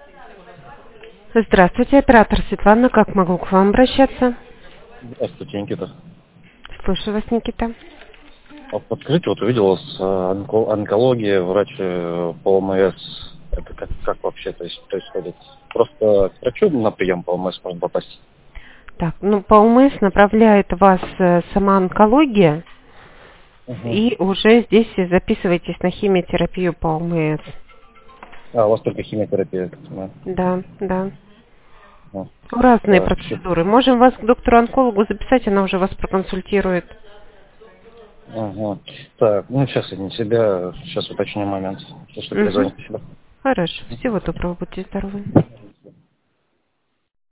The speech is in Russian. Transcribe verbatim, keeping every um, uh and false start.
Здравствуйте, оператор Светлана. Как могу к вам обращаться? Здравствуйте, Никита. Слушаю вас, Никита. А подскажите, вот увидел у вас э, онко- онкология, врач э, по ОМС. Это как, как вообще то есть, происходит? Просто к врачу на прием по ОМС можно попасть? Так, ну по ОМС направляет вас э, сама онкология, Угу. и уже здесь записывайтесь на химиотерапию по ОМС. А, у вас только химиотерапия, я так понимаю. Да, да. Ну, Разные так, щит. процедуры. Можем вас к доктору-онкологу записать, она уже вас проконсультирует. Ага. Так, ну сейчас я не себя, сейчас уточню момент. Если что, Угу. перезвоните сюда. Хорошо. Всего доброго, будьте здоровы.